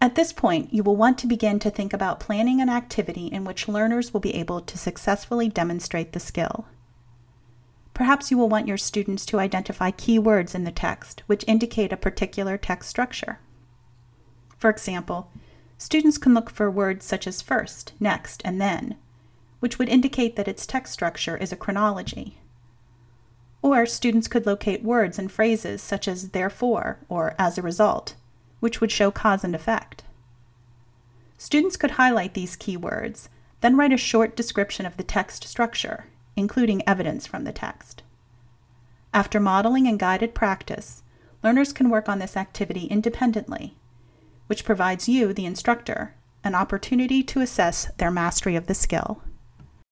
At this point, you will want to begin to think about planning an activity in which learners will be able to successfully demonstrate the skill. Perhaps you will want your students to identify key words in the text which indicate a particular text structure. For example, students can look for words such as first, next, and then, which would indicate that its text structure is a chronology. Or students could locate words and phrases such as therefore or as a result, which would show cause and effect. Students could highlight these key words, then write a short description of the text structure, including evidence from the text. After modeling and guided practice, learners can work on this activity independently, which provides you, the instructor, an opportunity to assess their mastery of the skill.